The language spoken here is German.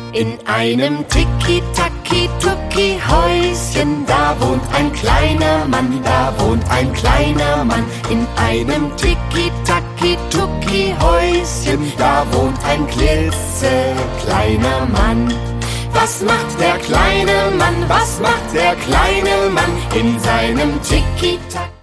In einem Tiki-Taki-Tuki-Häuschen, da wohnt ein kleiner Mann, da wohnt ein kleiner Mann. In einem Tiki-Taki-Tuki-Häuschen, da wohnt ein klitzekleiner Mann. Was macht der kleine Mann, was macht der kleine Mann in seinem Tiki-Taki?